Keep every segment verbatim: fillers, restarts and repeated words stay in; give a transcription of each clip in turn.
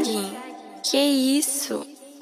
Zag, que isso?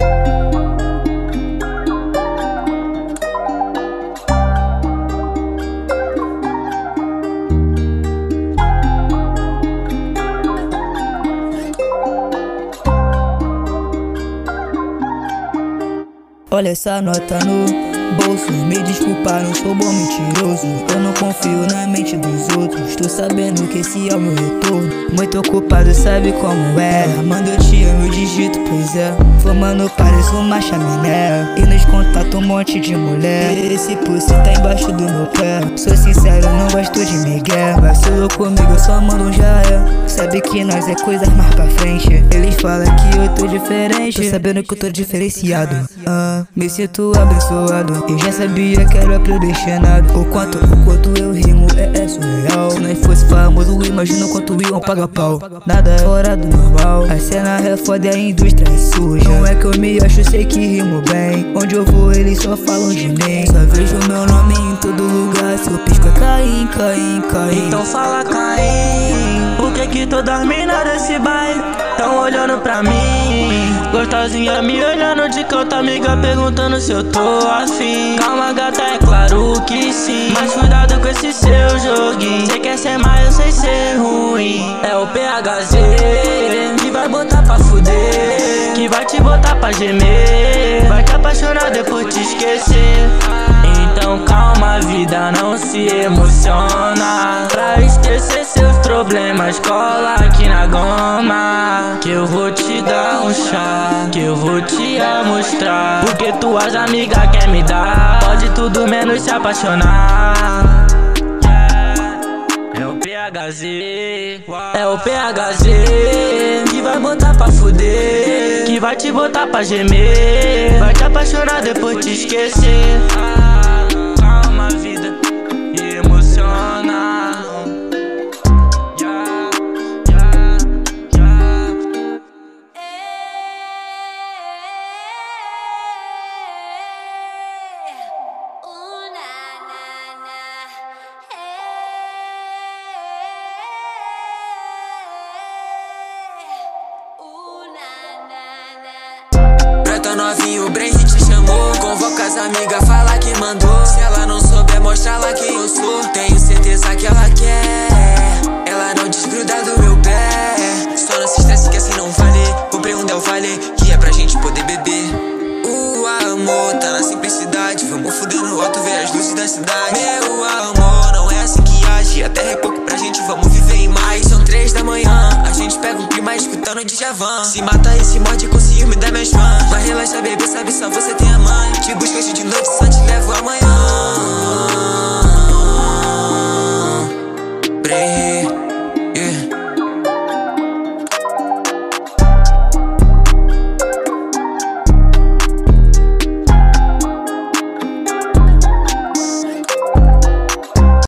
Olha essa nota no bolso, me desculpa, não sou bom mentiroso. Eu não confio na mente dos outros, tô sabendo que esse é o meu retorno. Muito ocupado, sabe como é. Ela manda eu te amo, eu digito, pois é. Fumando pareço uma chaminé, e nos contato um monte de mulher. Esse pussy tá embaixo do meu pé. Sou sincero, não gosto de migué. Vacilou comigo, eu só mando um já é. Sabe que nós é coisas mais pra frente. Eles falam que eu tô diferente, tô sabendo que eu tô diferenciado. Ah, me sinto abençoado, eu já sabia que era predestinado. O quanto, o quanto eu rimo é, é surreal. Se nós fosse famoso, imagina quanto iam pagar pau. Nada fora do normal, a cena é foda e a indústria é suja. Não é que eu me acho, sei que rimo bem. Onde eu vou eles só falam de mim. Só vejo meu nome em todo lugar. Se eu pisco é Caim, Caim, Caim. Então fala Caim, por que que todas as minas desse baile tão olhando pra mim? Gostosinha me olhando de canto, amiga perguntando se eu tô afim. Calma gata, é claro que sim, mas cuidado com esse seu joguinho. Cê quer ser mais, eu sei ser ruim. É o P H Z que vai botar pra fuder, que vai te botar pra gemer, vai te apaixonar depois te esquecer. Então calma vida, não se emociona. Pra esquecer seus problemas, cola aqui na goma, que eu vou te dar um chá, que eu vou te mostrar. Porque tuas amigas quer me dar, pode tudo menos se apaixonar. É o P H Z, é o P H Z que vai botar pra fuder, que vai te botar pra gemer, vai te apaixonar depois te esquecer. Calma vida, emociona. Novinho, o Brain te chamou. Convoca as amigas, fala que mandou. Se ela não souber, mostra lá quem eu sou. Tenho certeza que ela quer. Ela não desgruda do meu pé. Só não se estresse que assim não vale. Comprei um Del Valle, que é pra gente poder beber. O amor tá na simplicidade. Vamos fuder no alto, ver as luzes da cidade. Meu amor, não é assim que age. A terra é pouco pra gente, vamos viver em mais. São três da manhã, a gente pega um clima escutando Djavan. Se mata e se morde com ciúme das minhas fãs. Vai relaxar, bebê, sabe, só você tem a mãe. Te busca hoje de noite,